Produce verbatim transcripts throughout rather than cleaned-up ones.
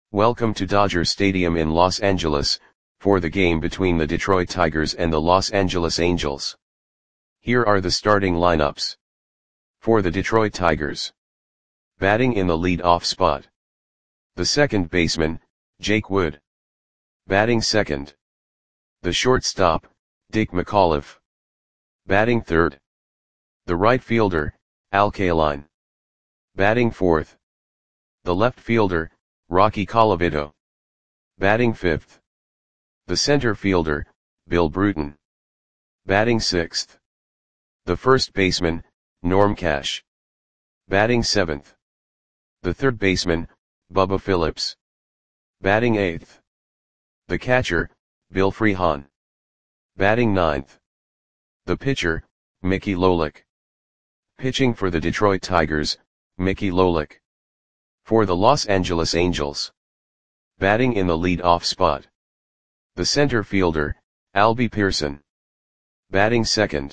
Welcome to Dodger Stadium in Los Angeles, for the game between the Detroit Tigers and the Los Angeles Angels. Here are the starting lineups. For the Detroit Tigers. Batting in the lead-off spot. The second baseman, Jake Wood. Batting second. The shortstop, Dick McAuliffe. Batting third. The right fielder, Al Kaline. Batting fourth. The left fielder, Rocky Colavito. Batting fifth. The center fielder, Bill Bruton. Batting sixth. The first baseman, Norm Cash. Batting seventh. The third baseman, Bubba Phillips. Batting eighth. The catcher, Bill Freehan. Batting ninth. The pitcher, Mickey Lolich. Pitching for the Detroit Tigers, Mickey Lolich. For the Los Angeles Angels. Batting in the lead-off spot. The center fielder, Albie Pearson. Batting second.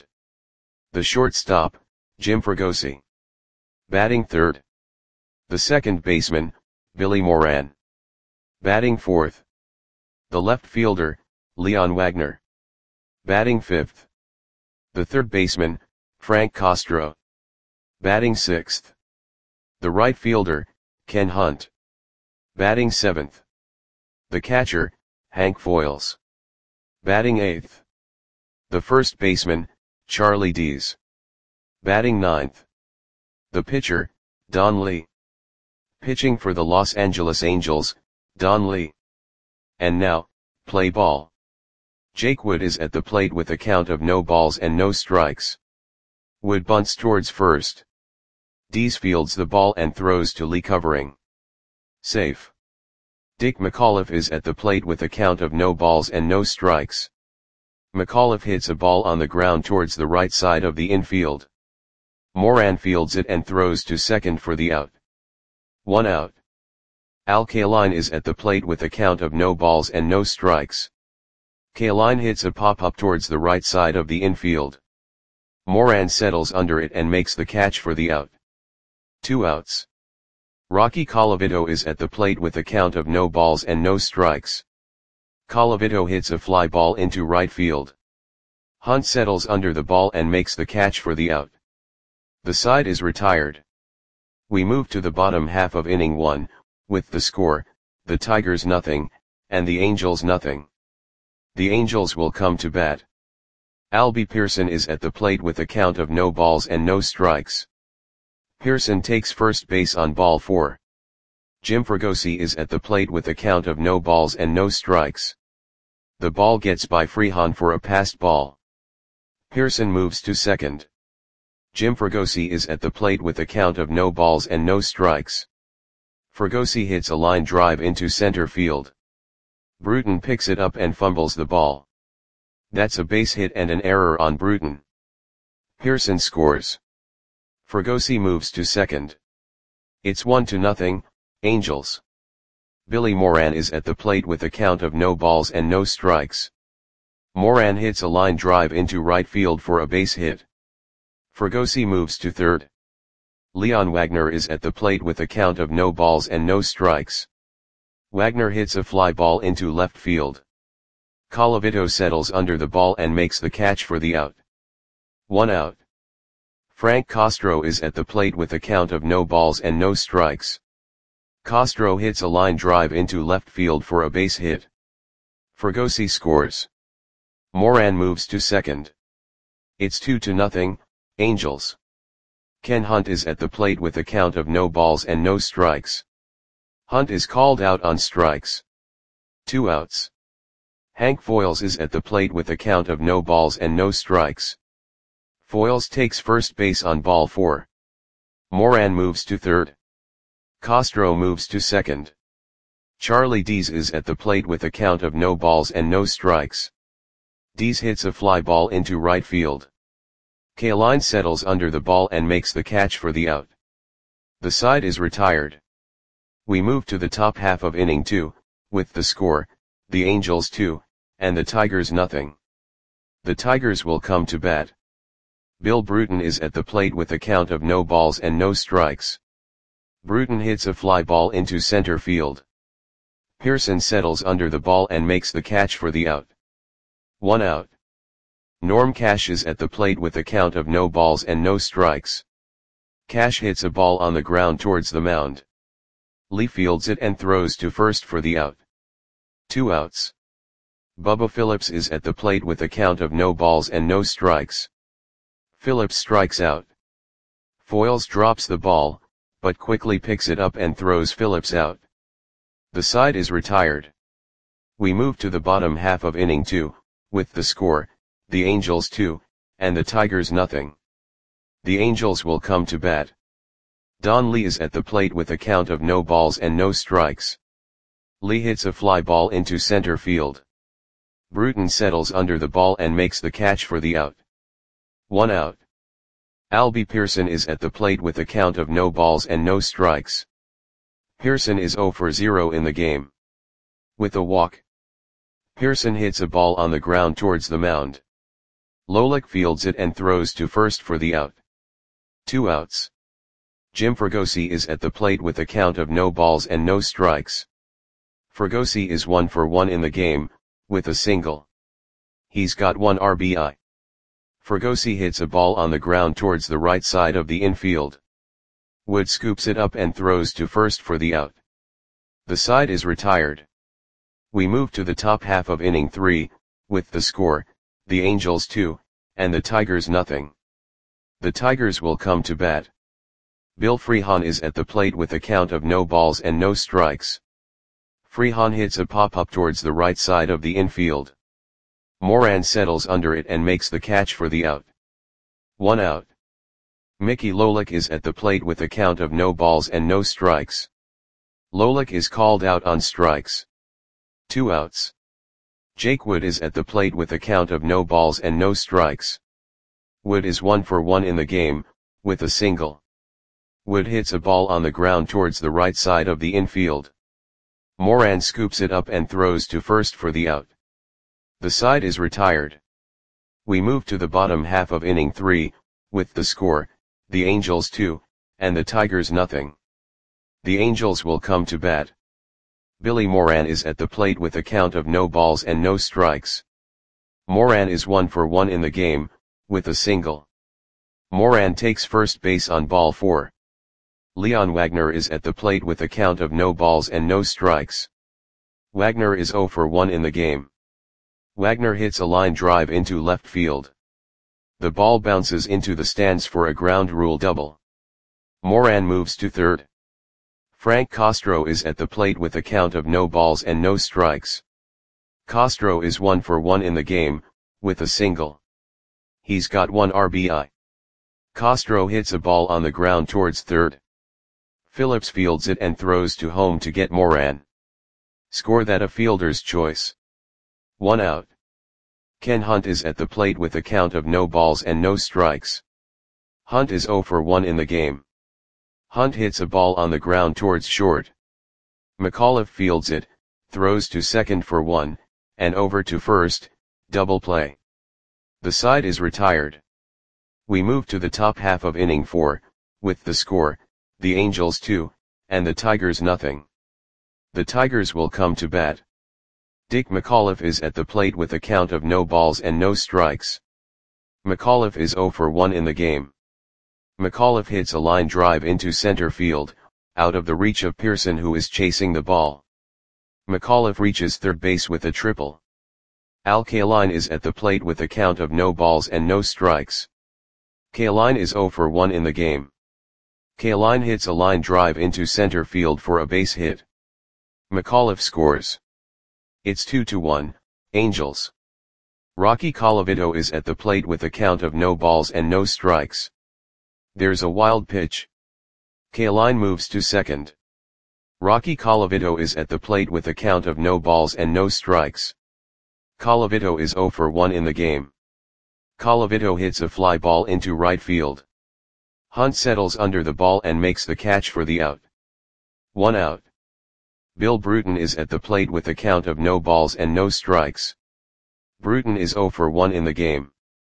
The shortstop, Jim Fregosi. Batting third. The second baseman, Billy Moran. Batting fourth. The left fielder, Leon Wagner. Batting fifth. The third baseman, Frank Castro. Batting sixth. The right fielder, Ken Hunt. Batting seventh. The catcher, Hank Foils. Batting eighth. The first baseman, Charlie Dees. Batting ninth. The pitcher, Don Lee. Pitching for the Los Angeles Angels, Don Lee. And now, play ball. Jake Wood is at the plate with a count of no balls and no strikes. Wood bunts towards first. Dees fields the ball and throws to Lee covering. Safe. Dick McAuliffe is at the plate with a count of no balls and no strikes. McAuliffe hits a ball on the ground towards the right side of the infield. Moran fields it and throws to second for the out. One out. Al Kaline is at the plate with a count of no balls and no strikes. Kaline hits a pop-up towards the right side of the infield. Moran settles under it and makes the catch for the out. Two outs. Rocky Colavito is at the plate with a count of no balls and no strikes. Colavito hits a fly ball into right field. Hunt settles under the ball and makes the catch for the out. The side is retired. We move to the bottom half of inning one, with the score, the Tigers nothing, and the Angels nothing. The Angels will come to bat. Albie Pearson is at the plate with a count of no balls and no strikes. Pearson takes first base on ball four. Jim Fregosi is at the plate with a count of no balls and no strikes. The ball gets by Freehan for a passed ball. Pearson moves to second. Jim Fregosi is at the plate with a count of no balls and no strikes. Fregosi hits a line drive into center field. Bruton picks it up and fumbles the ball. That's a base hit and an error on Bruton. Pearson scores. Fregosi moves to second. It's one to nothing, Angels. Billy Moran is at the plate with a count of no balls and no strikes. Moran hits a line drive into right field for a base hit. Fregosi moves to third. Leon Wagner is at the plate with a count of no balls and no strikes. Wagner hits a fly ball into left field. Colavito settles under the ball and makes the catch for the out. One out. Frank Castro is at the plate with a count of no balls and no strikes. Castro hits a line drive into left field for a base hit. Fregosi scores. Moran moves to second. It's two to nothing, Angels. Ken Hunt is at the plate with a count of no balls and no strikes. Hunt is called out on strikes. Two outs. Hank Foils is at the plate with a count of no balls and no strikes. Foils takes first base on ball four. Moran moves to third. Castro moves to second. Charlie Dees is at the plate with a count of no balls and no strikes. Dees hits a fly ball into right field. Kaline settles under the ball and makes the catch for the out. The side is retired. We move to the top half of inning two, with the score, the Angels two, and the Tigers nothing. The Tigers will come to bat. Bill Bruton is at the plate with a count of no balls and no strikes. Bruton hits a fly ball into center field. Pearson settles under the ball and makes the catch for the out. One out. Norm cashes at the plate with a count of no balls and no strikes. Cash hits a ball on the ground towards the mound. Lee fields it and throws to first for the out. Two outs. Bubba Phillips is at the plate with a count of no balls and no strikes. Phillips strikes out. Foyles drops the ball, but quickly picks it up and throws Phillips out. The side is retired. We move to the bottom half of inning two, with the score, the Angels two, and the Tigers nothing. The Angels will come to bat. Don Lee is at the plate with a count of no balls and no strikes. Lee hits a fly ball into center field. Bruton settles under the ball and makes the catch for the out. One out. Albie Pearson is at the plate with a count of no balls and no strikes. Pearson is zero for zero in the game. With a walk, Pearson hits a ball on the ground towards the mound. Lolick fields it and throws to first for the out. Two outs. Jim Fregosi is at the plate with a count of no balls and no strikes. Fregosi is one for one in the game, with a single. He's got one R B I. Fregosi hits a ball on the ground towards the right side of the infield. Wood scoops it up and throws to first for the out. The side is retired. We move to the top half of inning three, with the score, the Angels two, and the Tigers nothing. The Tigers will come to bat. Bill Freehan is at the plate with a count of no balls and no strikes. Freehan hits a pop-up towards the right side of the infield. Moran settles under it and makes the catch for the out. One out. Mickey Lolick is at the plate with a count of no balls and no strikes. Lolick is called out on strikes. Two outs. Jake Wood is at the plate with a count of no balls and no strikes. Wood is one for one in the game, with a single. Wood hits a ball on the ground towards the right side of the infield. Moran scoops it up and throws to first for the out. The side is retired. We move to the bottom half of inning three, with the score, the Angels two, and the Tigers nothing. The Angels will come to bat. Billy Moran is at the plate with a count of no balls and no strikes. Moran is one for one in the game, with a single. Moran takes first base on ball four. Leon Wagner is at the plate with a count of no balls and no strikes. Wagner is zero for one in the game. Wagner hits a line drive into left field. The ball bounces into the stands for a ground rule double. Moran moves to third. Frank Castro is at the plate with a count of no balls and no strikes. Castro is one for one in the game, with a single. He's got one R B I. Castro hits a ball on the ground towards third. Phillips fields it and throws to home to get Moran. Score that a fielder's choice. One out. Ken Hunt is at the plate with a count of no balls and no strikes. Hunt is zero for one in the game. Hunt hits a ball on the ground towards short. McAuliffe fields it, throws to second for one, and over to first, double play. The side is retired. We move to the top half of inning four, with the score, the Angels two, and the Tigers nothing. The Tigers will come to bat. Dick McAuliffe is at the plate with a count of no balls and no strikes. McAuliffe is zero for one in the game. McAuliffe hits a line drive into center field, out of the reach of Pearson who is chasing the ball. McAuliffe reaches third base with a triple. Al Kaline is at the plate with a count of no balls and no strikes. Kaline is zero for one in the game. Kaline hits a line drive into center field for a base hit. McAuliffe scores. It's two to one, Angels. Rocky Colavito is at the plate with a count of no balls and no strikes. There's a wild pitch. Kaline moves to second. Rocky Colavito is at the plate with a count of no balls and no strikes. Colavito is zero for one in the game. Colavito hits a fly ball into right field. Hunt settles under the ball and makes the catch for the out. One out. Bill Bruton is at the plate with a count of no balls and no strikes. Bruton is zero for one in the game.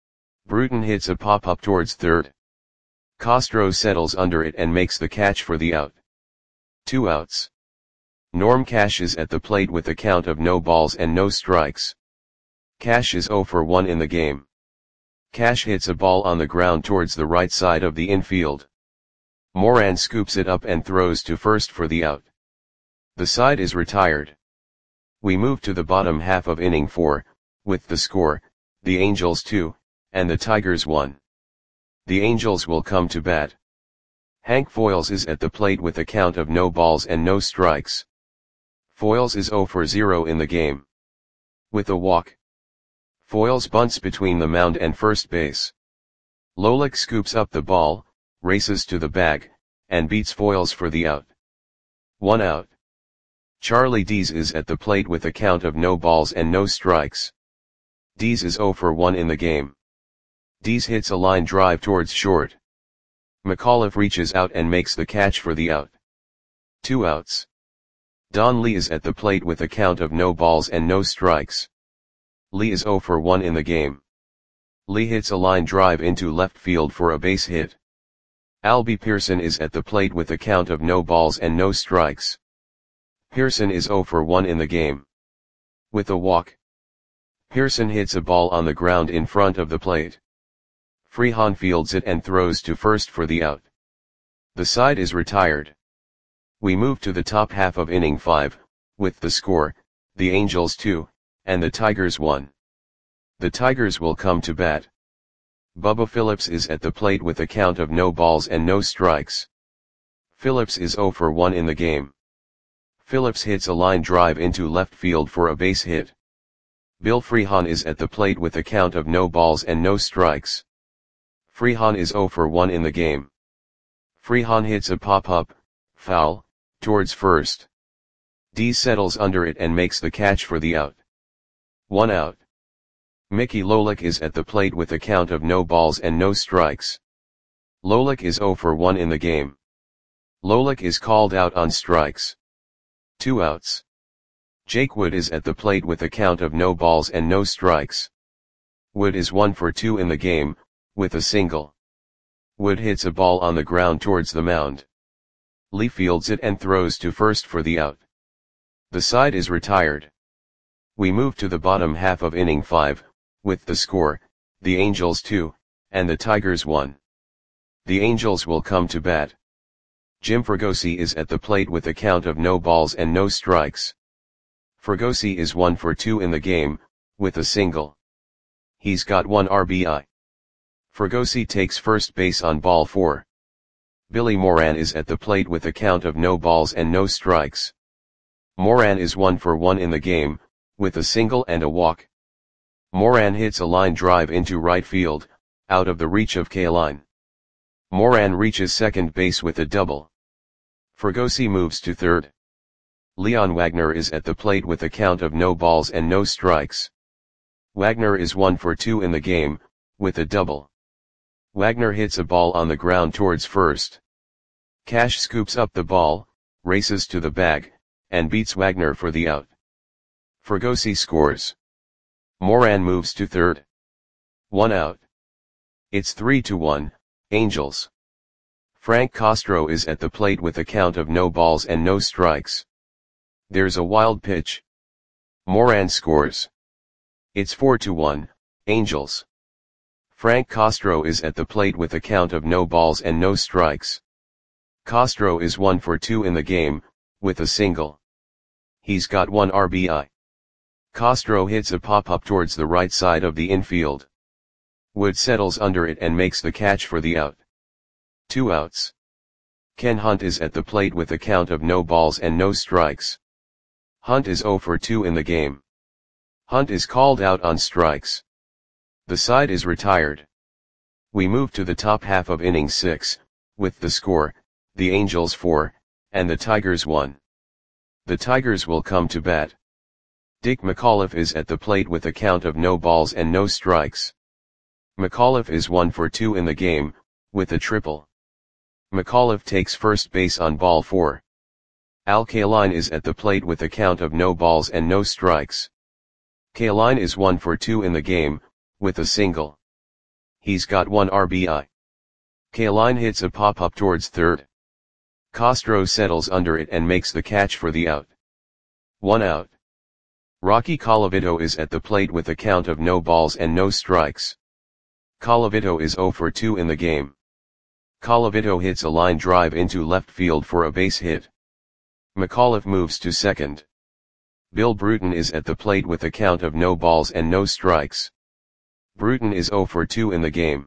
Bruton hits a pop-up towards third. Castro settles under it and makes the catch for the out. Two outs. Norm Cash is at the plate with a count of no balls and no strikes. Cash is zero for one in the game. Cash hits a ball on the ground towards the right side of the infield. Moran scoops it up and throws to first for the out. The side is retired. We move to the bottom half of inning four, with the score, the Angels two, and the Tigers one. The Angels will come to bat. Hank Foils is at the plate with a count of no balls and no strikes. Foils is zero for zero in the game. With a walk. Foils bunts between the mound and first base. Lolik scoops up the ball, races to the bag, and beats Foils for the out. One out. Charlie Dees is at the plate with a count of no balls and no strikes. Dees is zero for one in the game. Dees hits a line drive towards short. McAuliffe reaches out and makes the catch for the out. Two outs. Don Lee is at the plate with a count of no balls and no strikes. Lee is zero for one in the game. Lee hits a line drive into left field for a base hit. Albie Pearson is at the plate with a count of no balls and no strikes. Pearson is zero for one in the game. With a walk. Pearson hits a ball on the ground in front of the plate. Freehan fields it and throws to first for the out. The side is retired. We move to the top half of inning five, with the score, the Angels two, and the Tigers one. The Tigers will come to bat. Bubba Phillips is at the plate with a count of no balls and no strikes. Phillips is zero for one in the game. Phillips hits a line drive into left field for a base hit. Bill Freehan is at the plate with a count of no balls and no strikes. Freehan is zero for one in the game. Freehan hits a pop-up, foul, towards first. Dees settles under it and makes the catch for the out. One out. Mickey Lolik is at the plate with a count of no balls and no strikes. Lolik is zero for one in the game. Lolik is called out on strikes. Two outs. Jake Wood is at the plate with a count of no balls and no strikes. Wood is one for two in the game, with a single. Wood hits a ball on the ground towards the mound. Lee fields it and throws to first for the out. The side is retired. We move to the bottom half of inning five, with the score, the Angels two, and the Tigers one. The Angels will come to bat. Jim Fregosi is at the plate with a count of no balls and no strikes. Fregosi is one for two in the game, with a single. He's got one R B I. Fregosi takes first base on ball four. Billy Moran is at the plate with a count of no balls and no strikes. Moran is one for one in the game, with a single and a walk. Moran hits a line drive into right field, out of the reach of Kaline. Moran reaches second base with a double. Fregosi moves to third. Leon Wagner is at the plate with a count of no balls and no strikes. Wagner is one for two in the game, with a double. Wagner hits a ball on the ground towards first. Cash scoops up the ball, races to the bag, and beats Wagner for the out. Fregosi scores. Moran moves to third. One out. It's three to one, Angels. Frank Castro is at the plate with a count of no balls and no strikes. There's a wild pitch. Moran scores. It's four to one, Angels. Frank Castro is at the plate with a count of no balls and no strikes. Castro is one for two in the game, with a single. He's got one R B I. Castro hits a pop-up towards the right side of the infield. Wood settles under it and makes the catch for the out. Two outs. Ken Hunt is at the plate with a count of no balls and no strikes. Hunt is zero for two in the game. Hunt is called out on strikes. The side is retired. We move to the top half of inning six, with the score, the Angels four, and the Tigers one. The Tigers will come to bat. Dick McAuliffe is at the plate with a count of no balls and no strikes. McAuliffe is one for two in the game, with a triple. McAuliffe takes first base on ball four. Al Kaline is at the plate with a count of no balls and no strikes. Kaline is one for two in the game, with a single. He's got one R B I. Kaline hits a pop-up towards third. Castro settles under it and makes the catch for the out. One out. Rocky Colavito is at the plate with a count of no balls and no strikes. Colavito is zero for two in the game. Colavito hits a line drive into left field for a base hit. McAuliffe moves to second. Bill Bruton is at the plate with a count of no balls and no strikes. Bruton is zero for two in the game.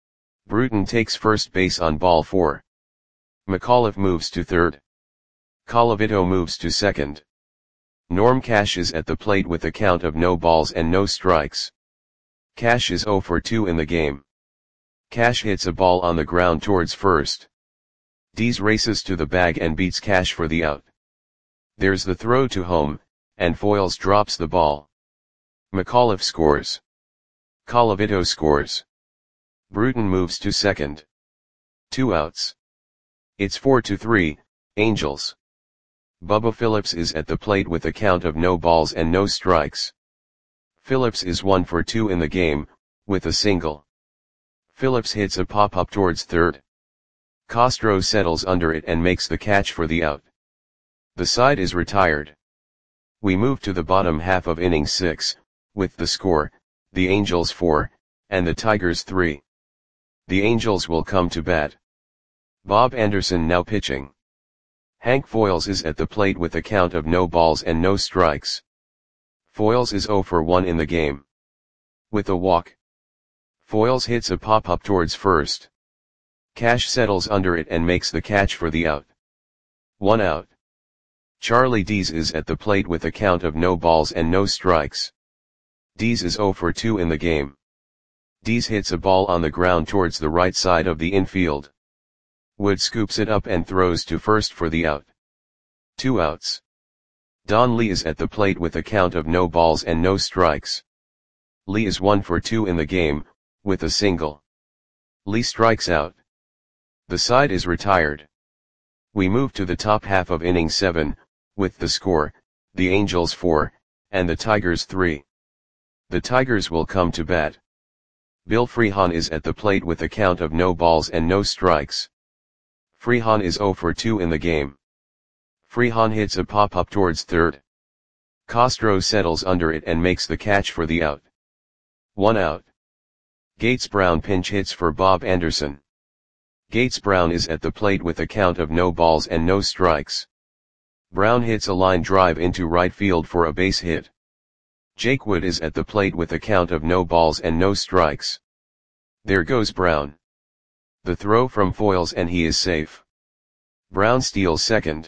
Bruton takes first base on ball four. McAuliffe moves to third. Colavito moves to second. Norm Cash is at the plate with a count of no balls and no strikes. Cash is zero for two in the game. Cash hits a ball on the ground towards first. Dees races to the bag and beats Cash for the out. There's the throw to home, and Foyles drops the ball. McAuliffe scores. Colavito scores. Bruton moves to second. Two outs. It's four to three, Angels. Bubba Phillips is at the plate with a count of no balls and no strikes. Phillips is one for two in the game, with a single. Phillips hits a pop-up towards third. Castro settles under it and makes the catch for the out. The side is retired. We move to the bottom half of inning six, with the score, the Angels four, and the Tigers three. The Angels will come to bat. Bob Anderson now pitching. Hank Foyles is at the plate with a count of no balls and no strikes. Foyles is zero for one in the game. With a walk. Foyles hits a pop-up towards first. Cash settles under it and makes the catch for the out. One out. Charlie Dees is at the plate with a count of no balls and no strikes. Dees is zero for two in the game. Dees hits a ball on the ground towards the right side of the infield. Wood scoops it up and throws to first for the out. Two outs. Don Lee is at the plate with a count of no balls and no strikes. Lee is one for two in the game, with a single. Lee strikes out. The side is retired. We move to the top half of inning seven, with the score, the Angels four, and the Tigers three. The Tigers will come to bat. Bill Freehan is at the plate with a count of no balls and no strikes. Freehan is zero for two in the game. Freehan hits a pop-up towards third. Castro settles under it and makes the catch for the out. One out. Gates Brown pinch hits for Bob Anderson. Gates Brown is at the plate with a count of no balls and no strikes. Brown hits a line drive into right field for a base hit. Jake Wood is at the plate with a count of no balls and no strikes. There goes Brown. The throw from Foyles and he is safe. Brown steals second.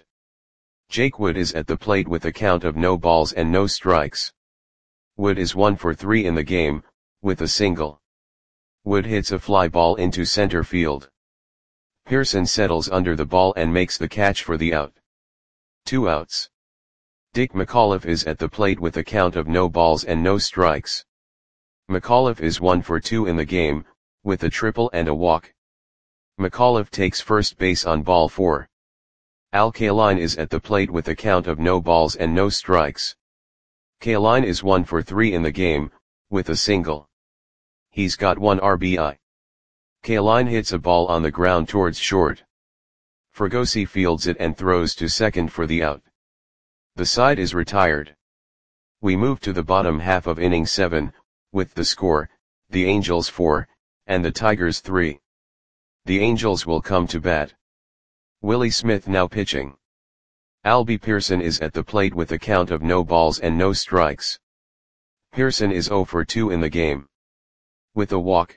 Jake Wood is at the plate with a count of no balls and no strikes. Wood is one for three in the game, with a single. Wood hits a fly ball into center field. Pearson settles under the ball and makes the catch for the out. Two outs. Dick McAuliffe is at the plate with a count of no balls and no strikes. McAuliffe is one for two in the game, with a triple and a walk. McAuliffe takes first base on ball four. Al Kaline is at the plate with a count of no balls and no strikes. Kaline is one for three in the game, with a single. He's got one R B I. Kaline hits a ball on the ground towards short. Fregosi fields it and throws to second for the out. The side is retired. We move to the bottom half of inning seven, with the score, the Angels four, and the Tigers three. The Angels will come to bat. Willie Smith now pitching. Albie Pearson is at the plate with a count of no balls and no strikes. Pearson is zero for two in the game. With a walk.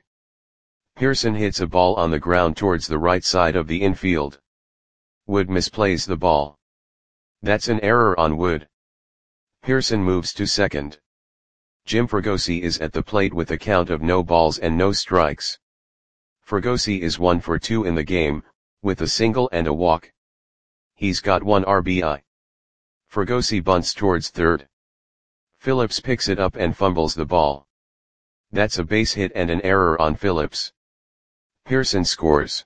Pearson hits a ball on the ground towards the right side of the infield. Wood misplays the ball. That's an error on Wood. Pearson moves to second. Jim Fregosi is at the plate with a count of no balls and no strikes. Fregosi is one for two in the game, with a single and a walk. He's got one R B I. Fregosi bunts towards third. Phillips picks it up and fumbles the ball. That's a base hit and an error on Phillips. Pearson scores.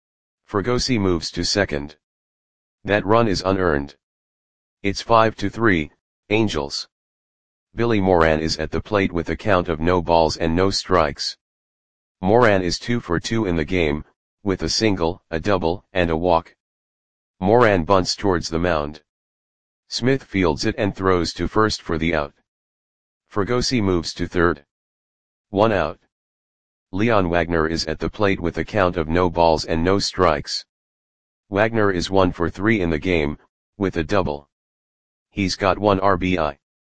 Fregosi moves to second. That run is unearned. It's five to three, Angels. Billy Moran is at the plate with a count of no balls and no strikes. Moran is two for two in the game, with a single, a double, and a walk. Moran bunts towards the mound. Smith fields it and throws to first for the out. Fregosi moves to third. One out. Leon Wagner is at the plate with a count of no balls and no strikes. Wagner is one for three in the game, with a double. He's got one R B I.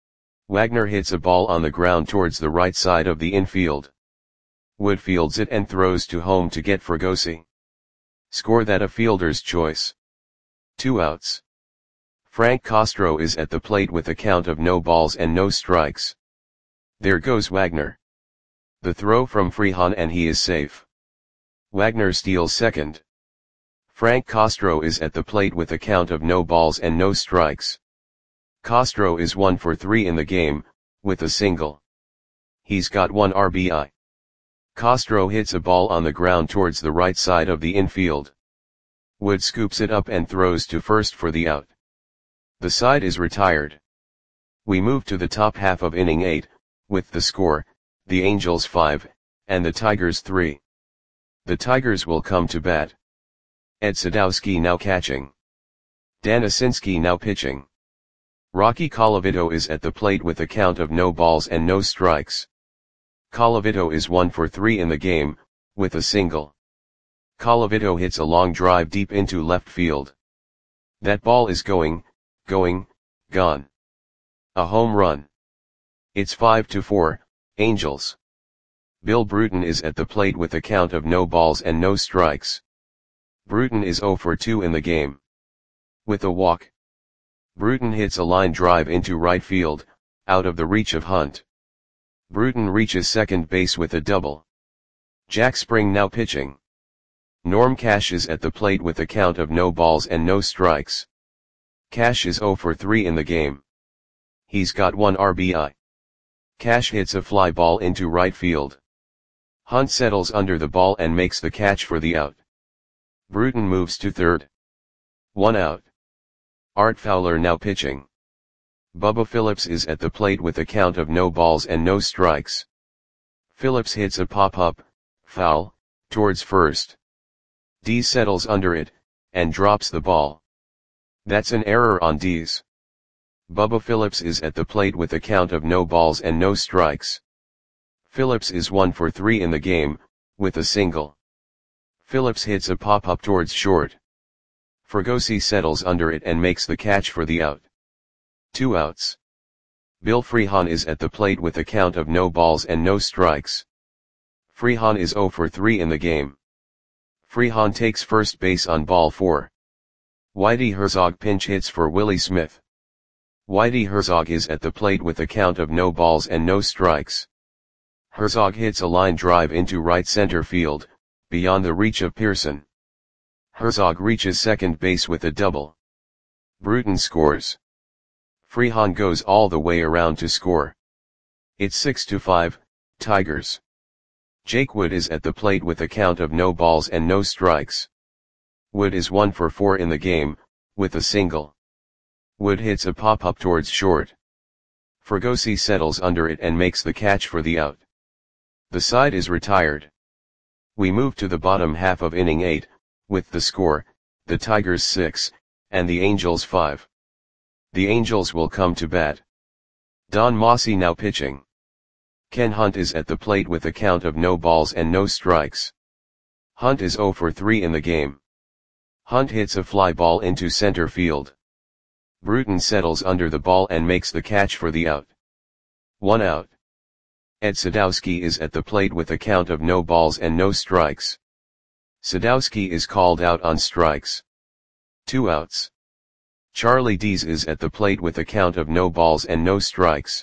Wagner hits a ball on the ground towards the right side of the infield. Wood fields it and throws to home to get Fregosi. Score that a fielder's choice. Two outs. Frank Castro is at the plate with a count of no balls and no strikes. There goes Wagner. The throw from Freehan and he is safe. Wagner steals second. Frank Castro is at the plate with a count of no balls and no strikes. Castro is one for three in the game, with a single. He's got one R B I. Castro hits a ball on the ground towards the right side of the infield. Wood scoops it up and throws to first for the out. The side is retired. We move to the top half of inning eight, with the score, the Angels five, and the Tigers three. The Tigers will come to bat. Ed Sadowski now catching. Dan Asinski now pitching. Rocky Colavito is at the plate with a count of no balls and no strikes. Colavito is one for three in the game, with a single. Colavito hits a long drive deep into left field. That ball is going, going, gone. A home run. It's five to four, Angels. Bill Bruton is at the plate with a count of no balls and no strikes. Bruton is zero for two in the game. With a walk. Bruton hits a line drive into right field, out of the reach of Hunt. Bruton reaches second base with a double. Jack Spring now pitching. Norm Cash is at the plate with a count of no balls and no strikes. Cash is zero for three in the game. He's got one R B I. Cash hits a fly ball into right field. Hunt settles under the ball and makes the catch for the out. Bruton moves to third. One out. Art Fowler now pitching. Bubba Phillips is at the plate with a count of no balls and no strikes. Phillips hits a pop-up, foul, towards first. Dees settles under it, and drops the ball. That's an error on Dees. Bubba Phillips is at the plate with a count of no balls and no strikes. Phillips is one for three in the game, with a single. Phillips hits a pop-up towards short. Fregosi settles under it and makes the catch for the out. Two outs. Bill Freehan is at the plate with a count of no balls and no strikes. Freehan is zero for three in the game. Freehan takes first base on ball four. Whitey Herzog pinch hits for Willie Smith. Whitey Herzog is at the plate with a count of no balls and no strikes. Herzog hits a line drive into right center field, beyond the reach of Pearson. Herzog reaches second base with a double. Bruton scores. Freehan goes all the way around to score. It's six to five, Tigers. Jake Wood is at the plate with a count of no balls and no strikes. Wood is one for four in the game, with a single. Wood hits a pop-up towards short. Fregosi settles under it and makes the catch for the out. The side is retired. We move to the bottom half of inning eight, with the score, the Tigers six, and the Angels five. The Angels will come to bat. Don Mossy now pitching. Ken Hunt is at the plate with a count of no balls and no strikes. Hunt is zero for three in the game. Hunt hits a fly ball into center field. Bruton settles under the ball and makes the catch for the out. One out. Ed Sadowski is at the plate with a count of no balls and no strikes. Sadowski is called out on strikes. Two outs. Charlie Dees is at the plate with a count of no balls and no strikes.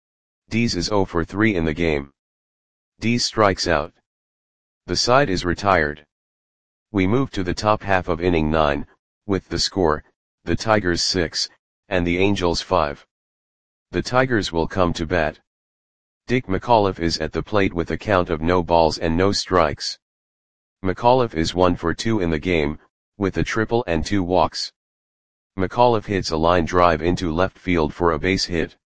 Dees is zero for three in the game. Dees strikes out. The side is retired. We move to the top half of inning nine, with the score, the Tigers six, and the Angels five. The Tigers will come to bat. Dick McAuliffe is at the plate with a count of no balls and no strikes. McAuliffe is one for two in the game, with a triple and two walks. McAuliffe hits a line drive into left field for a base hit.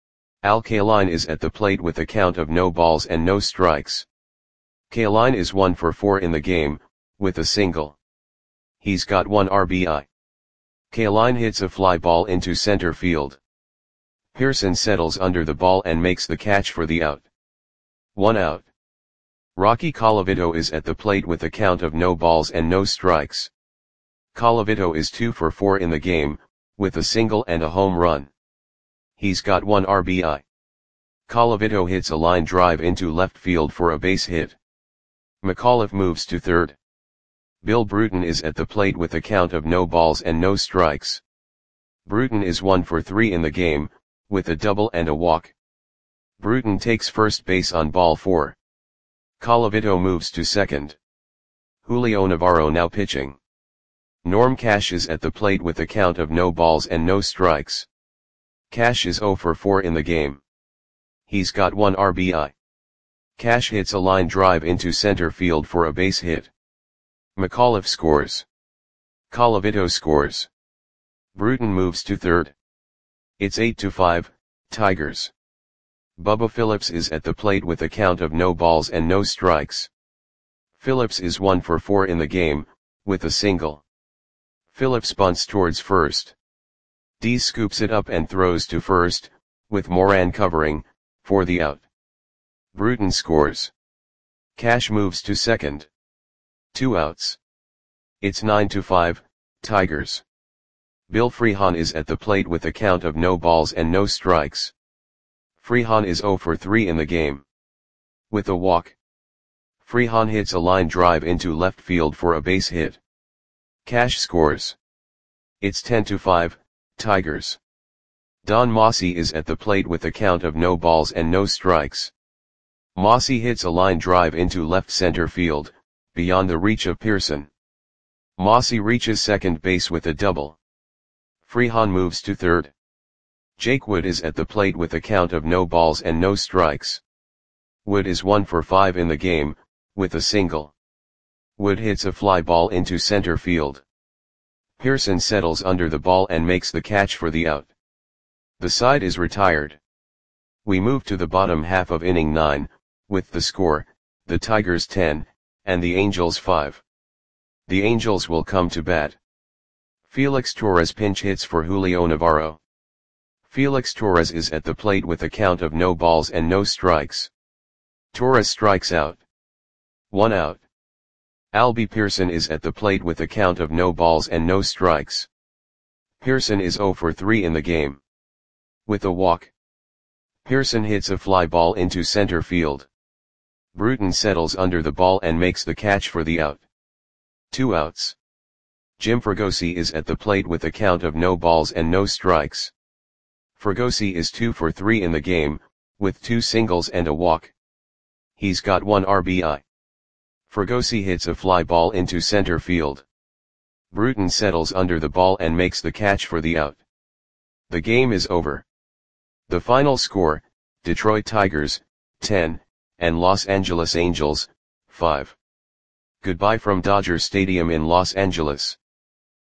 Al Kaline is at the plate with a count of no balls and no strikes. Kaline is one for four in the game, with a single. He's got one R B I. Kaline hits a fly ball into center field. Pearson settles under the ball and makes the catch for the out. One out. Rocky Colavito is at the plate with a count of no balls and no strikes. Colavito is two for four in the game, with a single and a home run. He's got one R B I. Colavito hits a line drive into left field for a base hit. McAuliffe moves to third. Bill Bruton is at the plate with a count of no balls and no strikes. Bruton is one for three in the game, with a double and a walk. Bruton takes first base on ball four. Colavito moves to second. Julio Navarro now pitching. Norm Cash is at the plate with a count of no balls and no strikes. Cash is zero for four in the game. He's got one R B I. Cash hits a line drive into center field for a base hit. McAuliffe scores. Colavito scores. Bruton moves to third. It's eight to five, Tigers. Bubba Phillips is at the plate with a count of no balls and no strikes. Phillips is one for four in the game, with a single. Phillips bunts towards first. Dees scoops it up and throws to first, with Moran covering, for the out. Bruton scores. Cash moves to second. Two outs. It's nine to five, Tigers. Bill Freehan is at the plate with a count of no balls and no strikes. Freehan is zero for three in the game. With a walk. Freehan hits a line drive into left field for a base hit. Cash scores. It's ten to five, Tigers. Don Mossy is at the plate with a count of no balls and no strikes. Mossy hits a line drive into left center field, beyond the reach of Pearson. Mossy reaches second base with a double. Freehan moves to third. Jake Wood is at the plate with a count of no balls and no strikes. Wood is one for five in the game, with a single. Wood hits a fly ball into center field. Pearson settles under the ball and makes the catch for the out. The side is retired. We move to the bottom half of inning nine, with the score, the Tigers ten, and the Angels five. The Angels will come to bat. Felix Torres pinch hits for Julio Navarro. Felix Torres is at the plate with a count of no balls and no strikes. Torres strikes out. One out. Albie Pearson is at the plate with a count of no balls and no strikes. Pearson is zero for three in the game. With a walk. Pearson hits a fly ball into center field. Bruton settles under the ball and makes the catch for the out. Two outs. Jim Fregosi is at the plate with a count of no balls and no strikes. Fregosi is two for three in the game, with two singles and a walk. He's got one R B I. Fregosi hits a fly ball into center field. Bruton settles under the ball and makes the catch for the out. The game is over. The final score, Detroit Tigers, ten, and Los Angeles Angels, five. Goodbye from Dodger Stadium in Los Angeles.